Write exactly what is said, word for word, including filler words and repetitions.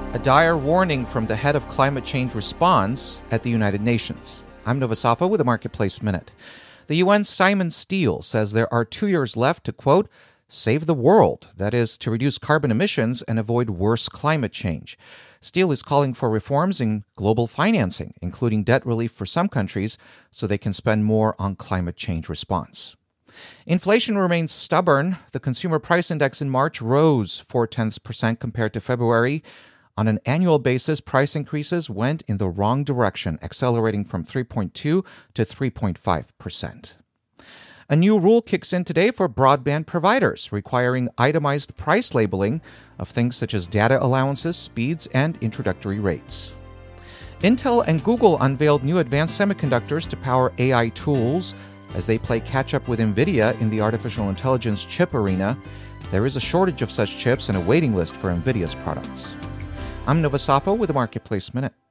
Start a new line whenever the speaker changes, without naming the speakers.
A dire warning from the head of climate change response at the United Nations. I'm Nova Safo with a Marketplace Minute. The U N's Simon Steele says there are two years left to, quote, save the world, that is, to reduce carbon emissions and avoid worse climate change. Steele is calling for reforms in global financing, including debt relief for some countries, so they can spend more on climate change response. Inflation remains stubborn. The consumer price index in March rose four-tenths percent compared to February. On an annual basis, price increases went in the wrong direction, accelerating from three point two to three point five percent. A new rule kicks in today for broadband providers, requiring itemized price labeling of things such as data allowances, speeds, and introductory rates. Intel and Google unveiled new advanced semiconductors to power A I tools as they play catch-up with NVIDIA in the artificial intelligence chip arena. There is a shortage of such chips and a waiting list for NVIDIA's products. I'm Nova Safo with the Marketplace Minute.